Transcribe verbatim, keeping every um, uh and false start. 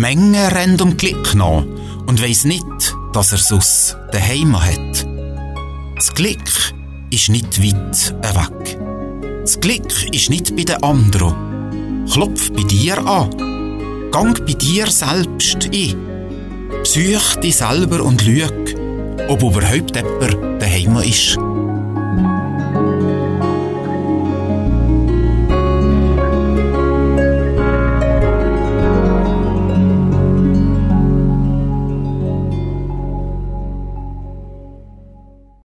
Menge rennt um Glück nach und weiss nicht, dass er sus daheim hat. Das Glück ist nicht weit weg. Das Glück ist nicht bei den anderen. Klopf bei dir an. Gang bei dir selbst ein. Besuch dich selber und schau, ob überhaupt jemand daheim ist.